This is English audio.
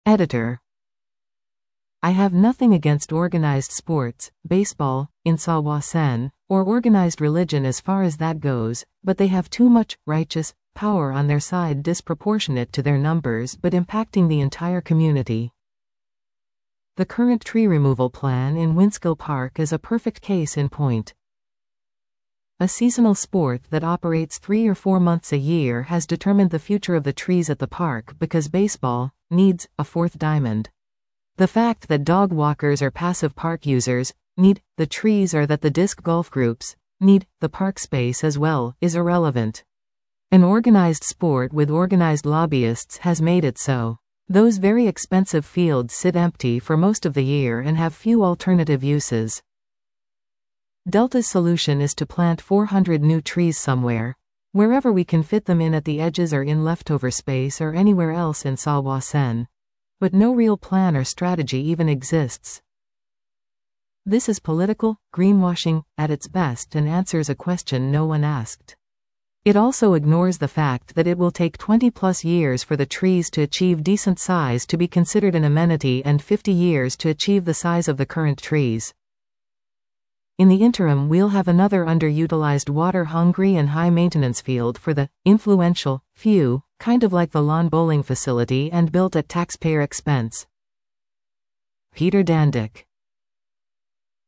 Editor. I have nothing against organized sports, baseball, in Sawasen, or organized religion as far as that goes, but they have too much righteous power on their side, disproportionate to their numbers but impacting the entire community. The current tree removal plan in Winskill Park is a perfect case in point. A seasonal sport that operates 3 or 4 months a year has determined the future of the trees at the park because baseball needs a fourth diamond. The fact that dog walkers or passive park users need the trees or that the disc golf groups need the park space as well is irrelevant. An organized sport with organized lobbyists has made it so. Those very expensive fields sit empty for most of the year and have few alternative uses. Delta's solution is to plant 400 new trees somewhere, wherever we can fit them in at the edges or in leftover space or anywhere else in Sawasen. But no real plan or strategy even exists. This is political greenwashing at its best and answers a question no one asked. It also ignores the fact that it will take 20+ years for the trees to achieve decent size to be considered an amenity and 50 years to achieve the size of the current trees. In the interim, we'll have another underutilized water-hungry and high-maintenance field for the influential few, kind of like the lawn bowling facility and built at taxpayer expense. Peter Dandick.